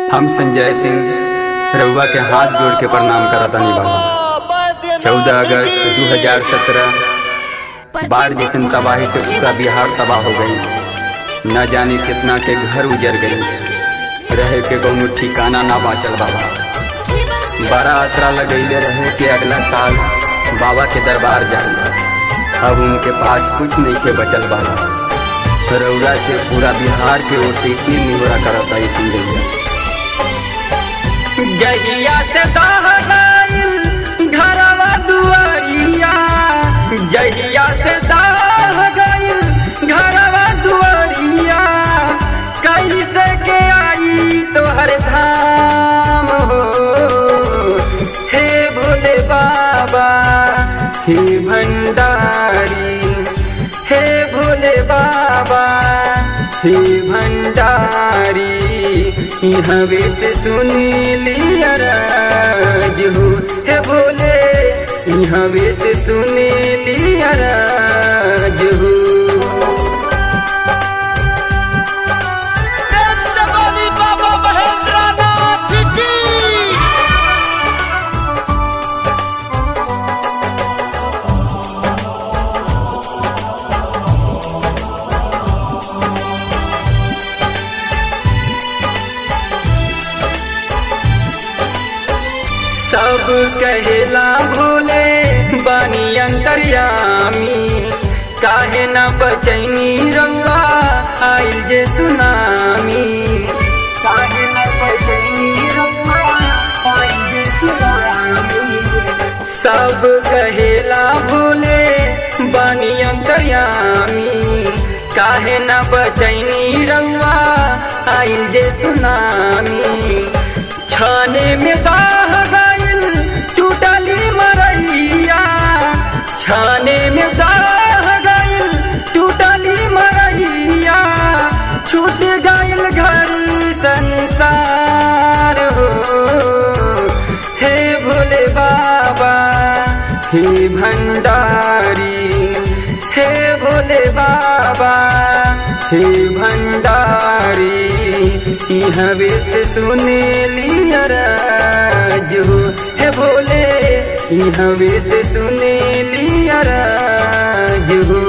हम संजय सिंह रउआ के हाथ जोड़ के प्रणाम करतानी बाबा। 14 अगस्त 2017 बाढ़ जैसन तबाही से पूरा बिहार तबाह हो गई। न जाने कितना के घर उजर गई, रहे के कौनो ठिकाना ना बाचल बाबा। बड़ा आसरा लगैले रहे कि अगला साल बाबा के दरबार जाए, अब उनके पास कुछ नहीं के बचल बाबा। रउरा से पूरा बिहार के ओर से इतनी निहोरा करता सुन रही। जहिया से दह गइल घरवा दुआरिया, जहिया से दह गइल घरवा दुआरिया, कैसे के आई तोहर धाम हो। हे भोले बाबा हे भंडारी, हे भोले बाबा हे भंडारी, हवे से सुन लिया राज हो। हे भोले हवे से सुन लिया राज हो। सब कहेला भोले बानी अंतर्यामी, काहे न बचैनी रउआ आइल जे सुनामी। काहे न बचैनी रउआ आइल जे सुनामी। सब कहेला भोले बानी अंतर्यामी, काहे न बचैनी रउआ आइल जे सुनामी। छाने में दाह गइल टूटली मरैया, छाने में दाह गइल टूटली मरैया, छूट गइल घर संसार हो। हे भोले बाबा हे भंडारी, हे भोले बाबा हे भंडारी, हवे से सुन लिया राज हो। हे भोले हवे से सुन लिया राज हो।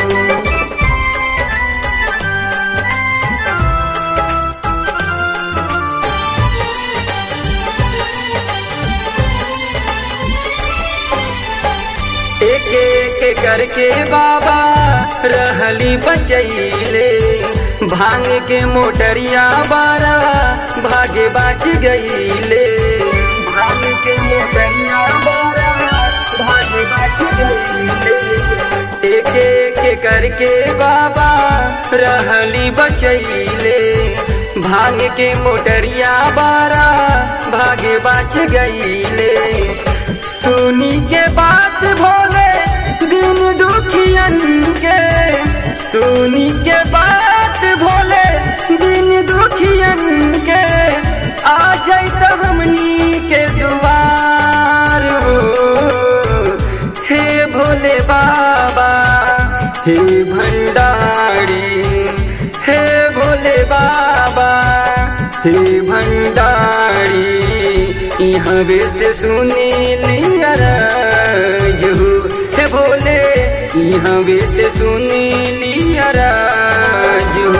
एक एक करके बाबा रहली बचैले, भांग के मोटरिया बारा भागे बाज गईले। भांग के मोटरिया बारा भागे बाज गईले। एक एक करके बाबा रहली बचैले, भांग के मोटरिया बारा भागे बाज गईले। सुनी के बात भोले दिन दुखियन के, सुनी के बात भोले दिन दुखियन के, आ जाइत हमनी के दुआर हो। हे भोले बाबा हे भंडारी, हे भोले बाबा हे भंडारी, हवे से सुन लिया राज हो। हे भोले हवे से सुन लिया राज हो।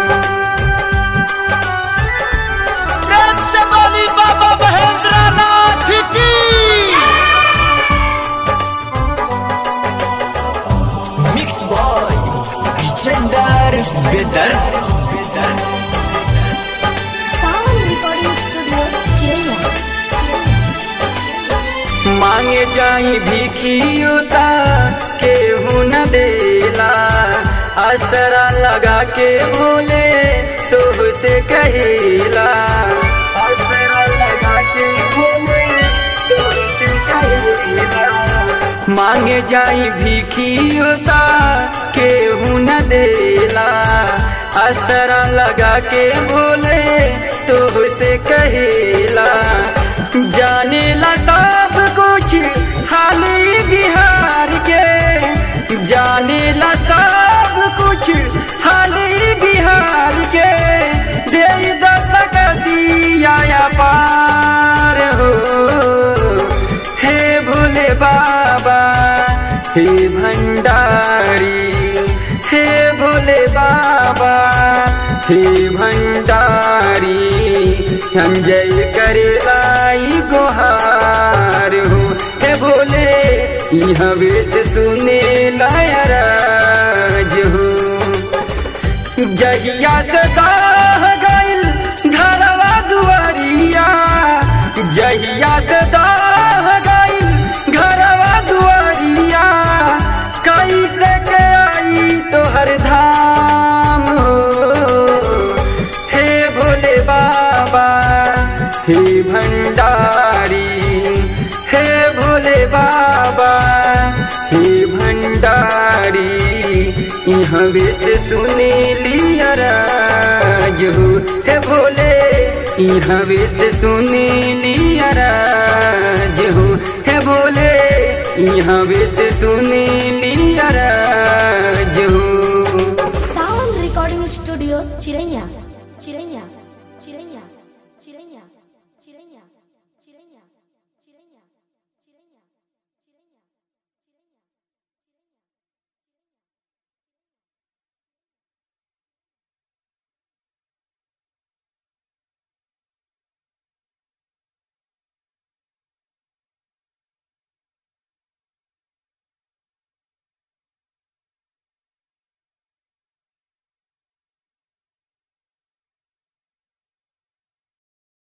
प्रेम से बोली बाबा महेंद्रनाथ की। मिक्स बॉय विजेंदर बेदर। मांगे जाई भिखियोता केहू न देला, असरा लगा के भोले तोह से कहेला। असरा लगा के भोले तोह से कहेला। मांगे जाई भिखियोता केहू न देला, असरा लगा के भोले तोह से कहेला। जाने ला सब कुछ हाल बिहार के, जाने ला सब कुछ हाल बिहार के, दे दशक दी आया पार हो। हे भोले बाबा हे भंडारी, हे भोले बाबा हे भंडारी, हम जय करे लाई गुहार हो। हे भोले हवे से सुने लायराज हो। जहिया से दाह गइल घरवा दुआरिया, जहिया से दाह गइल घरवा दुआरिया, कैसे के आई तोहर धाम हो। हे भोले बाबा हे भंडारी, हे भोले बाबा हे भंडारी, हवे से सुने लिया राज हो। हे भोले हवे से सुने लिया राज हो। हे भोले हवे से सुने लिया राज हो। साउंड रिकॉर्डिंग स्टूडियो चिरैया चिरैया चिरैया चिरैया चिरैया।